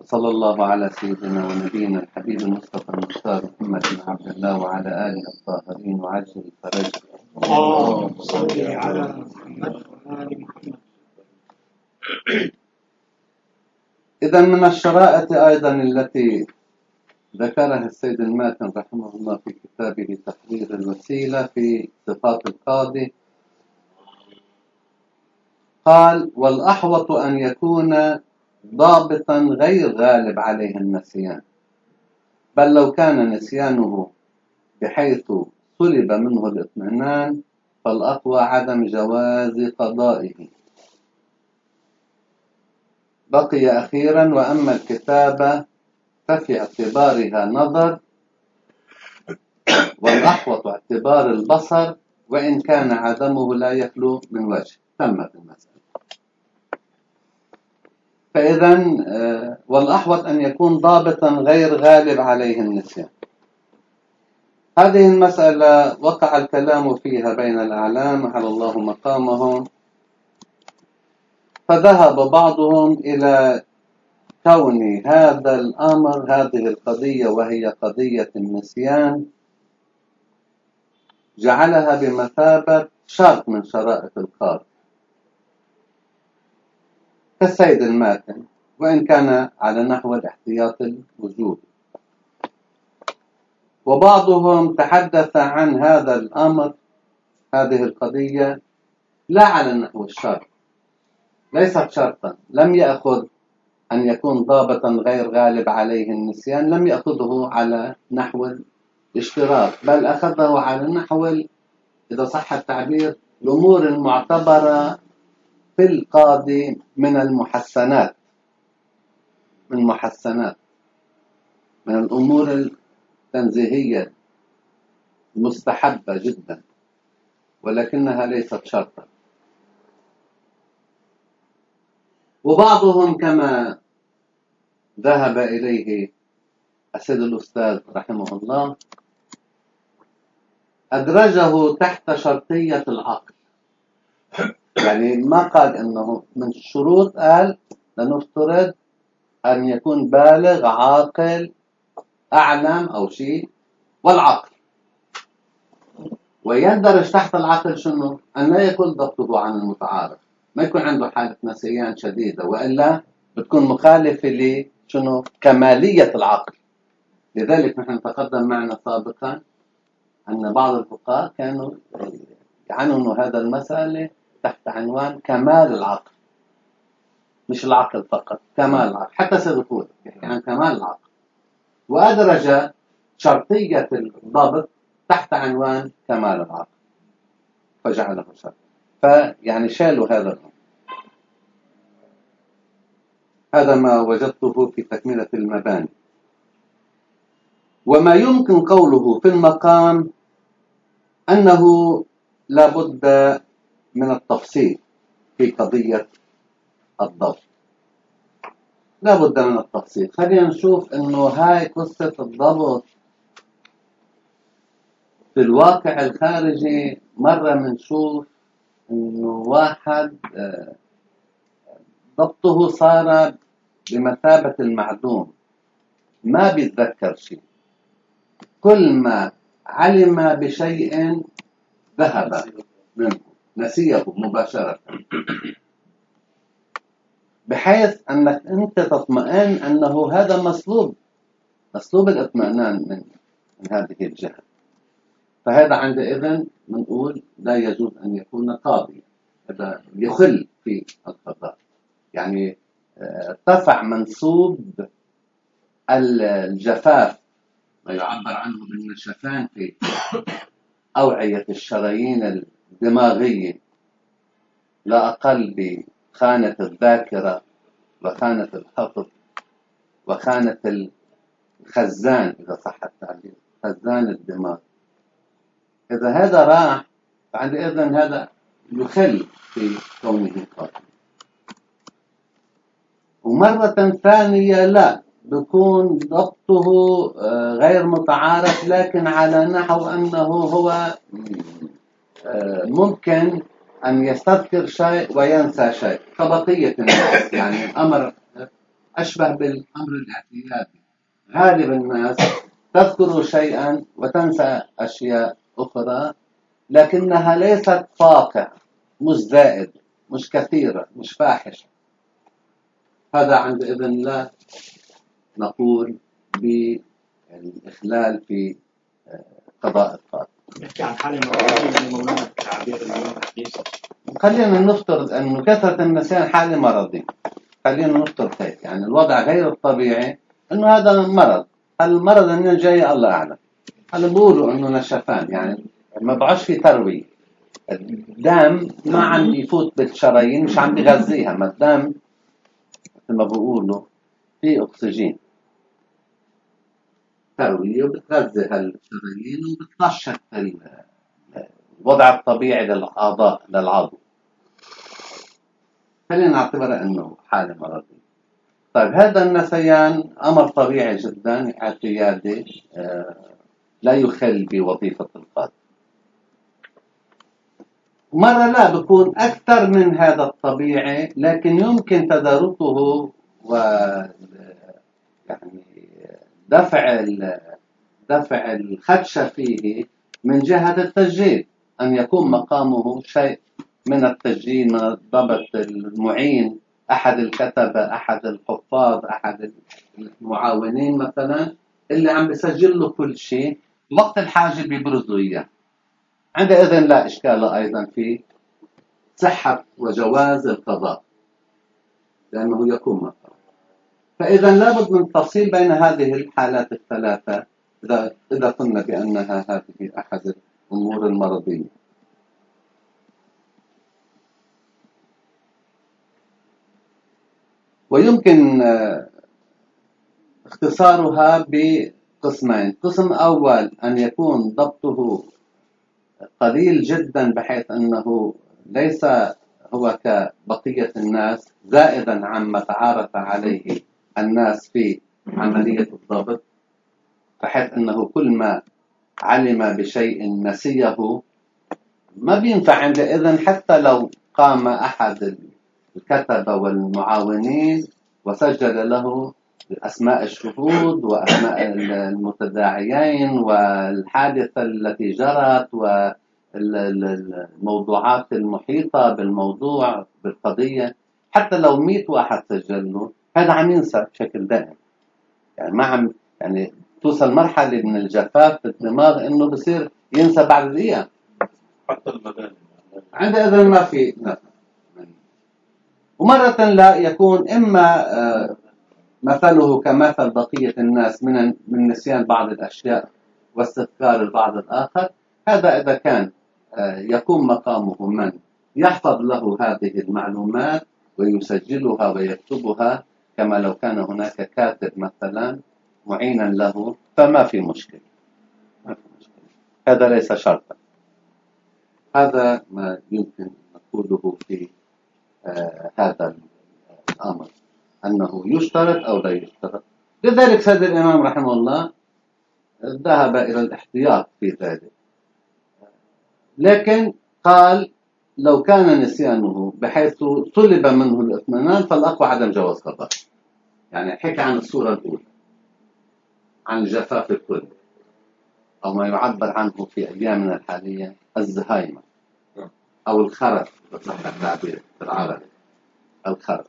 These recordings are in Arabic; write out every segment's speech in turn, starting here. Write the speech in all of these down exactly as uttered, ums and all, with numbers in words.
وصلى الله على سيدنا ونبينا الحبيب المصطفى المختار محمد بن عبد الله وعلى آله الطاهرين وعجل الفرج. اللهم صل على محمد وآل محمد. إذا من الشرائط أيضا التي ذكرها السيد الماتن رحمه الله في كتابه تحرير الوسيلة في صفات القاضي، قال: والأحوط أن يكون ضابطا غير غالب عليه النسيان، بل لو كان نسيانه بحيث سلب منه الاطمئنان فالأقوى عدم جواز قضائه. بقي أخيرا: وأما الكتابة ففي اعتبارها نظر، والأحوط اعتبار البصر، وإن كان عدمه لا يخلو من وجه. تمت المسألة. فإذا والأحوط أن يكون ضابطا غير غالب عليه النسيان. هذه المسألة وقع الكلام فيها بين الأعلام على الله مقامهم، فذهب بعضهم إلى كون هذا الأمر، هذه القضية وهي قضية النسيان، جعلها بمثابة شرط من شرائط القاضي كالسيد الماتن، وإن كان على نحو الاحتياط الوجوبي. وبعضهم تحدث عن هذا الأمر، هذه القضية، لا على نحو الشرط، ليست شرطا، لم يأخذ أن يكون ضابطا غير غالب عليه النسيان، لم يأخذه على نحو الاشتراط، بل أخذه على نحو، إذا صح التعبير، الأمور المعتبرة في القاضي من المحسنات، من محسنات من الأمور التنزيهية مستحبة جدا، ولكنها ليست شرطا. وبعضهم كما ذهب إليه السيد الأستاذ رحمه الله أدرجه تحت شرطية العقل، يعني ما قال أنه من الشروط، قال لنفترض أن يكون بالغ عاقل أعلم أو شيء، والعقل. ويندرج تحت العقل شنو؟ أن لا يكون ضبطه عن المتعارف، ما يكون عنده حالة نسيان شديدة، وإلا بتكون مخالفة لشنو؟ كمالية العقل. لذلك نحن تقدم معنا سابقا أن بعض الفقهاء كانوا يعنون هذا المسألة تحت عنوان كمال العقل، مش العقل فقط، كمال العقل. حتى سيدخول يحكي عن كمال العقل، وأدرج شرطية الضبط تحت عنوان كمال العقل فجعله شرط. فيعني شالوا هذا الأمر. هذا ما وجدته في تكملة المباني. وما يمكن قوله في المقام أنه لابد من التفصيل في قضية الضبط، لابد من التفصيل. خلينا نشوف أنه هاي قصة الضبط في الواقع الخارجي. مرة منشوف أنه واحد ضبطه صار بمثابة المعدوم، ما بيتذكر شيء، كل ما علم بشيء ذهب منه، نسيه مباشرة، بحيث أنك أنت تطمئن أنه هذا مسلوب، مسلوب الاطمئنان من, من هذه الجهة. فهذا عندئذ نقول لا يجوز أن يكون قاضي، هذا يخل في القضاء، يعني ارتفع منسوب الجفاف، ما يعبر عنه بالنشفان في أوعية الشرايين الدماغية، لا أقل بخانة الذاكرة وخانة الحفظ وخانة الخزان، إذا صح التعبير، خزان الدماغ. إذا هذا راح فعندئذ هذا يخل في كونه قاضي. ومرة ثانية لا، بيكون ضبطه غير متعارف، لكن على نحو أنه هو ممكن أن يستذكر شيء وينسى شيء كبقية الناس، يعني أمر أشبه بالأمر الاعتيادي. غالب الناس تذكر شيئا وتنسى أشياء أخرى، لكنها ليست فاقعة، مش زائد، مش كثيرة، مش فاحشة. هذا عندئذ لا نقول بالإخلال في قضاء القاضي. نحكي عن حالة مرضية من مولانا تعبير اليوم الحديث. خلينا نفترض أنه كثرة النسيان حالة مرضية. خلينا نفترض هيك، يعني الوضع غير الطبيعي أنه هذا مرض. هل المرض منين جاي الله أعلم. هل بيقولوا أنه نشفان، يعني ما بعش في تروية، الدم ما عم يفوت بالشرايين، مش عم بيغذيها. ما الدم مثل ما بيقولوا في أكسجين، تروية وبتغذي هالشرايين وبتنشط الوضع الطبيعي للأعضاء للعضو. خلينا نعتبرها أنه حالة مرضية. طيب هذا النسيان أمر طبيعي جدا اعتيادي، آه لا يخل بوظيفة القاضي. مرة لا بكون أكثر من هذا الطبيعي، لكن يمكن تداركه و يعني دفع دفع الخدشة فيه من جهة التسجيل، أن يكون مقامه شيء من التسجيل، من الضبط، المعين، أحد الكتبة، أحد الحفاظ، أحد المعاونين مثلا، اللي عم بيسجل له كل شيء، وقت الحاجة بيبرزوا إياه. عندئذ لا إشكال أيضا في صحة وجواز القضاء، لأنه يكون مقام. فإذا لابد من التفصيل بين هذه الحالات الثلاثة إذا إذا قلنا بأنها هذه أحد الأمور المرضية. ويمكن اختصارها بقسمين. قسم أول أن يكون ضبطه قليل جدا بحيث أنه ليس هو كبقية الناس زائدا عما تعارف عليه الناس في عملية الضبط، بحيث أنه كل ما علم بشيء نسيه ما بينفع عندئذ حتى لو قام أحد الكتبة والمعاونين وسجل له أسماء الشهود وأسماء المتداعيين والحادثة التي جرت والموضوعات المحيطة بالموضوع بالقضية، حتى لو مئة واحد سجل له هذا عم ينسى بشكل دائم. يعني ما عم يعني توصل مرحلة من الجفاف في الدماغ إنه بصير ينسى بعد دقيقة. حتى المباني عندئذ ما في نفع. ومرة لا يكون إما مثله كمثل بقية الناس من من نسيان بعض الأشياء واستذكار البعض الآخر. هذا إذا كان يكون مقامه من يحفظ له هذه المعلومات ويسجلها ويكتبها كما لو كان هناك كاتب مثلا معينا له، فما في مشكلة. ما في مشكلة. هذا ليس شرطا. هذا ما يمكن نقوله في آه هذا الأمر، أنه يشترط أو لا يشترط. لذلك سيد الإمام رحمه الله ذهب إلى الاحتياط في ذلك، لكن قال لو كان نسيانه بحيث طلب منه الاطمئنان فالأقوى عدم جواز قضاء. يعني حكى عن الصورة الأولى، عن الجفاف الكلي، أو ما يعبر عنه في أيامنا الحالية الزهايمر أو الخرف بصح التعبير بالعربي، الخرف.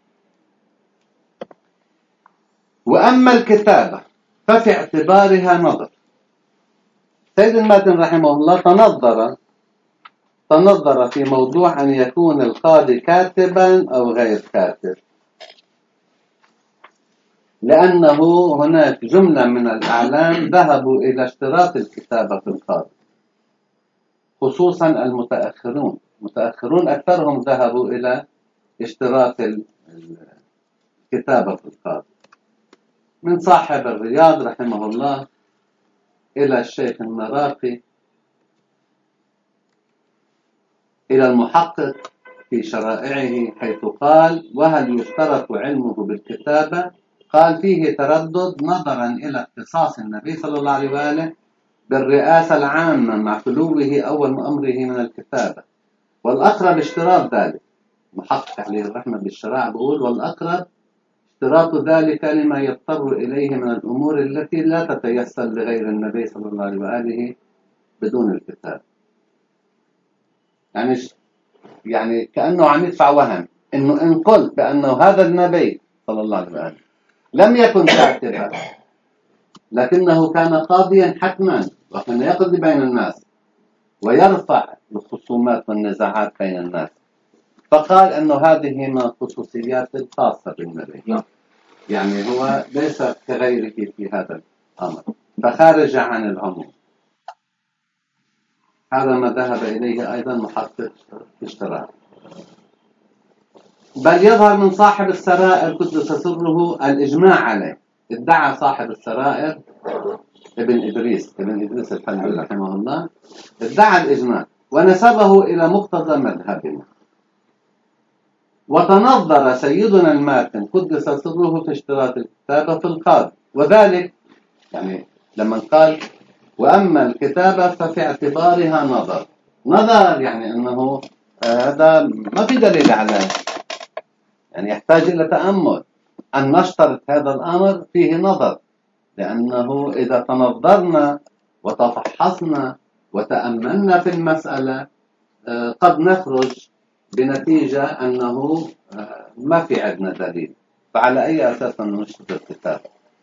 وأما الكتابة ففي اعتبارها نظر. سيد الماتن رحمه الله تنظر تنظر في موضوع أن يكون القاضي كاتبا أو غير كاتب، لأنه هناك جملة من الأعلام ذهبوا إلى اشتراط الكتابة في القاضي، خصوصا المتأخرون المتأخرون أكثرهم ذهبوا إلى اشتراط الكتابة في القاضي، من صاحب الرياض رحمه الله إلى الشيخ المراقي إلى المحقق في شرائعه، حيث قال: وهل يشترط علمه بالكتابة؟ قال: فيه تردد نظرا إلى اختصاص النبي صلى الله عليه وآله بالرئاسة العامة مع خلوه أول أمره من الكتابة، والأقرب اشتراط ذلك. محقق عليه الرحمة بالشراع بقول: والأقرب اشتراط ذلك لما يضطر إليه من الأمور التي لا تتيسر لغير النبي صلى الله عليه وآله بدون الكتاب. يعني يعني كأنه عم يدفع وهم إنه إن قلت بأنه هذا النبي صلى الله عليه وآله لم يكن كاتبا لكنه كان قاضيا حتما وكان يقضي بين الناس ويرفع الخصومات والنزاعات بين الناس، فقال أنه هذه من الخصوصيات الخاصة بالنبي، يعني هو ليس كغيره في هذا الأمر، فخارج عن العموم. هذا ما ذهب إليه أيضا محقق اشتراك. بل يظهر من صاحب السرائر قدس سره الإجماع عليه. ادعى صاحب السرائر ابن إدريس ابن إدريس الحنبلي رحمه الله، ادعى الإجماع ونسبه إلى مقتضى مذهبنا. وتنظر سيدنا الماتن قدس سره في اشتراط الكتابة في القاضي، وذلك يعني لما قال وأما الكتابة ففي اعتبارها نظر. نظر يعني أنه هذا ما في دليل عليه، يعني يحتاج إلى تأمل. أن نشترط هذا الأمر فيه نظر، لأنه إذا تنظرنا وتفحصنا وتأملنا في المسألة قد نخرج بنتيجة أنه ما في عندنا دليل، فعلى أي أساس نشترط الكتاب؟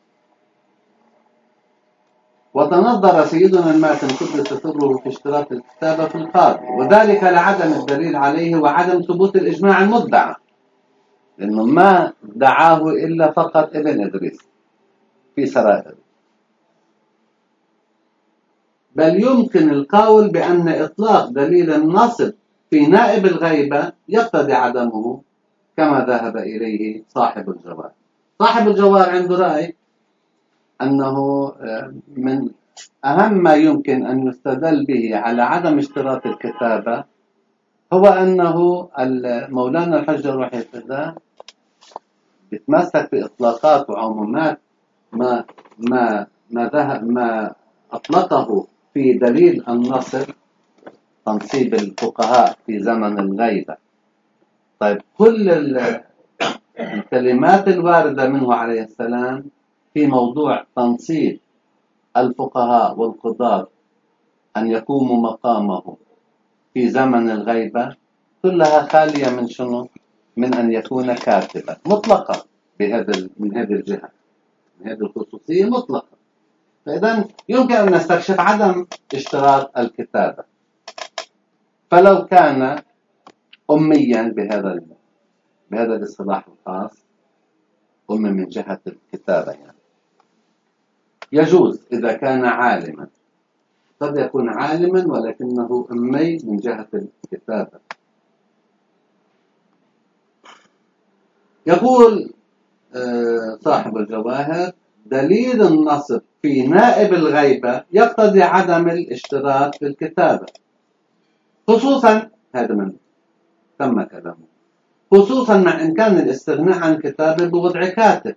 وتنظر سيدنا الماتن قدس سره في اشتراط الكتابة في القاضي، وذلك لعدم الدليل عليه وعدم ثبوت الإجماع المدعى، لأنه ما دعاه إلا فقط ابن إدريس في سرائر. بل يمكن القول بأن إطلاق دليل النصب في نائب الغيبة يقتضي عدمه كما ذهب إليه صاحب الجوار. صاحب الجوار عنده رأي أنه من أهم ما يمكن أن يستدل به على عدم اشتراط الكتابة هو أنه مولانا الحجة الوحيد ده يتمسك بإطلاقات وعمومات ما ما ما ذهب ما أطلقه في دليل النصر تنصيب الفقهاء في زمن الغيبة. طيب كل الكلمات الواردة منه عليه السلام في موضوع تنصيب الفقهاء والقضاة أن يقوموا مقامه في زمن الغيبة كلها خالية من شنو؟ من أن يكون كاتبا مطلقا بهذا من هذه الجهة، من هذه الخصوصية مطلقا. فإذا يمكن أن نستكشف عدم اشتراط الكتابة. فلو كان أميا بهذا بهذا الاصطلاح الخاص، أمي من جهة الكتابة يعني، يجوز إذا كان عالما، قد يكون عالما ولكنه أمي من جهة الكتابة. يقول صاحب الجواهر دليل النصب في نائب الغيبة يقتضي عدم الاشتراط في الكتابة، خصوصا هذا من تم كلامه، خصوصا مع إمكان الاستغناء عن كتابه بوضع كاتب.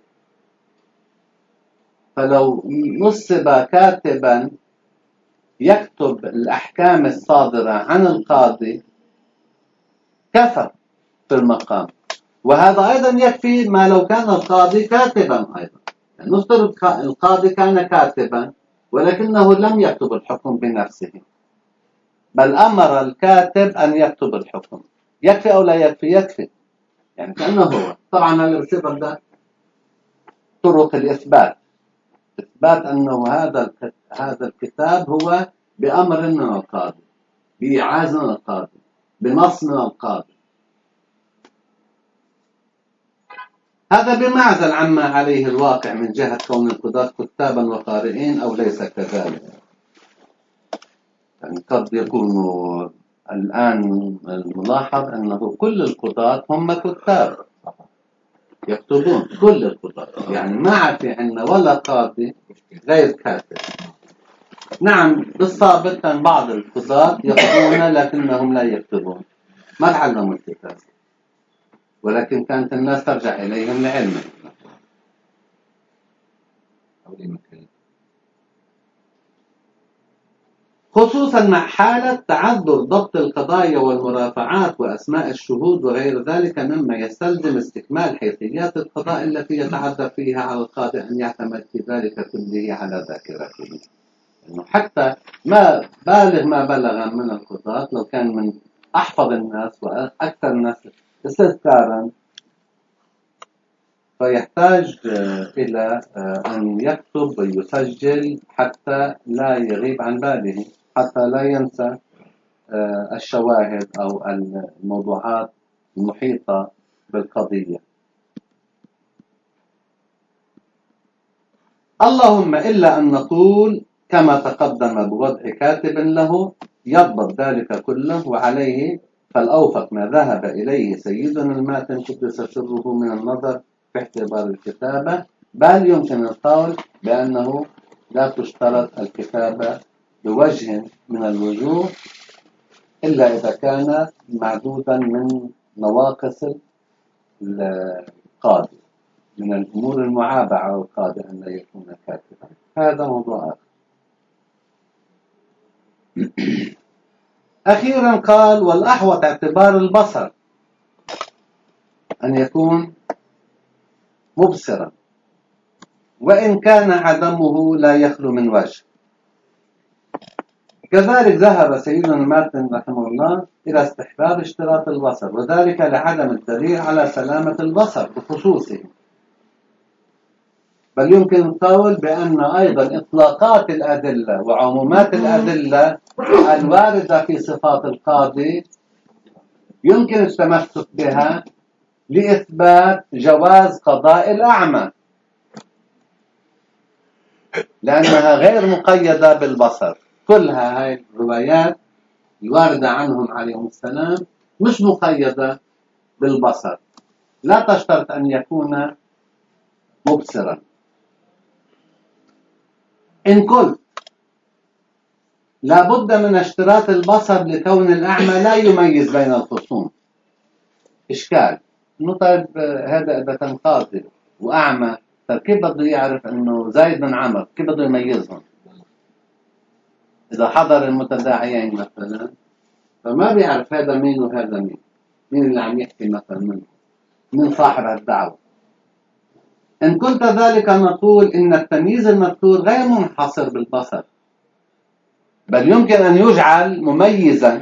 فلو نصب كاتبا يكتب الأحكام الصادرة عن القاضي كفى في المقام، وهذا أيضا يكفي ما لو كان القاضي كاتبا أيضا. يعني نفترض القاضي كان كاتبا ولكنه لم يكتب الحكم بنفسه، بل أمر الكاتب أن يكتب الحكم، يكفي أو لا يكفي؟ يكفي. يعني كأنه هو طبعا اللي بصير ده طرق الإثبات، إثبات أنه هذا هذا الكتاب هو بأمر من القاضي، بإعاز من القاضي، بنص من القاضي. هذا بمعزل عما عليه الواقع من جهة كون القضاة كتابا وقارئين أو ليس كذلك. يعني قد يكون الآن الملاحظ أنه كل القضاة هم كتاب يكتبون، كل القضاة، يعني ما عاد في عندنا ولا قاضي غير كاتب. نعم بالسابق كان بعض القضاة يقرؤون لكنهم لا يكتبون، ما تعلموا الكتاب، ولكن كانت الناس ترجع إليهم لعلمه. خصوصا مع حالة تعذر ضبط القضايا والمرافعات وأسماء الشهود وغير ذلك مما يستلزم استكمال حيثيات القضاء التي يتعذر فيها على القاضي أن يعتمد في ذلك كله على ذاكرته. إنه حتى ما بالغ ما بلغ من القضاة لو كان من أحفظ الناس وأكثر الناس استذكارا فيحتاج إلى أن يكتب ويسجل حتى لا يغيب عن باله، حتى لا ينسى الشواهد أو الموضوعات المحيطة بالقضية. اللهم إلا أن نقول كما تقدم بوضع كاتب له يضبط ذلك كله وعليه، فالأوفق ما ذهب إليه سيدنا الماتن قدس سره من النظر في اعتبار الكتابة، بل يمكن القول بأنه لا تشترط الكتابة بوجه من الوجوه إلا إذا كان معدودا من نواقص القاضي، من الأمور المعابة على القاضي أن لا يكون كاتبا. هذا موضوع آخر. أخيرا قال والأحوط اعتبار البصر أن يكون مبصرا، وإن كان عدمه لا يخلو من وجه. كذلك ذهب سيدنا الماتن رحمه الله إلى استحباب اشتراط البصر، وذلك لعدم الدليل على سلامة البصر بخصوصه، بل يمكن القول بأن أيضا إطلاقات الأدلة وعمومات الأدلة الواردة في صفات القاضي يمكن التمسك بها لإثبات جواز قضاء الأعمى، لأنها غير مقيدة بالبصر. كلها هاي الروايات الواردة عنهم عليهم السلام مش مقيدة بالبصر، لا تشترط أن يكون مبصرا. إن قلت لا بد من اشتراط البصر لكون الأعمى لا يميز بين الخصوم، إشكال إنه طيب هذا إذا كان قاضي وأعمى طيب كيف بده يعرف إنه زايد بن عمرو؟ كيف بده يميزهم؟ إذا حضر المتداعيين مثلا فما بيعرف هذا مين وهذا مين، مين اللي عم يحكي مثلا منه، من صاحب الدعوة. إن كنت ذلك نقول إن التمييز المذكور غير منحصر بالبصر، بل يمكن أن يجعل مميزا،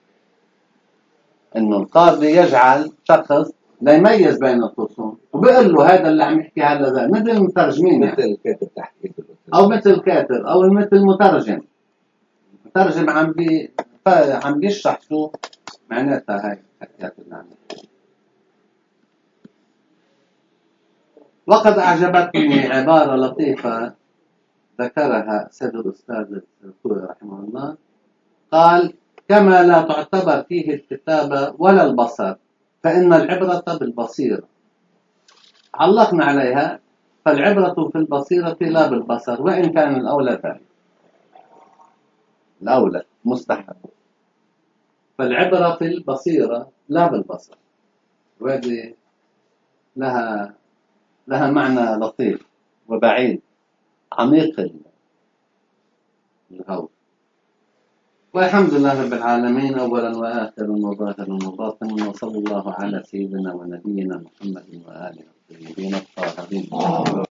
إنه القاضي يجعل شخص لا يميز بين الخصوم وبيقول له هذا اللي عم يحكي هذا ذا، مثل المترجمين مثل الكاتب تحكي أو مثل الكاتب أو مثل المترجم. المترجم عم بي عم بيشرح شو معناتها هاي الحكايات اللي عم يحكي. وقد أعجبتني عبارة لطيفة ذكرها سيد الأستاذ الكوري رحمه الله، قال كما لا تعتبر فيه الكتابة ولا البصر فإن العبرة بالبصيرة. علقنا عليها، فالعبرة في البصيرة لا بالبصر، وإن كان الأولى ذلك، الأولى مستحب، فالعبرة في البصيرة لا بالبصر. وهذه لها لها معنى لطيف وبعيد عميق الهول. والحمد لله رب العالمين أولا وآخرا وظاهرا وباطنا، وصلى الله على سيدنا ونبينا محمد وآله الطيبين الطاهرين.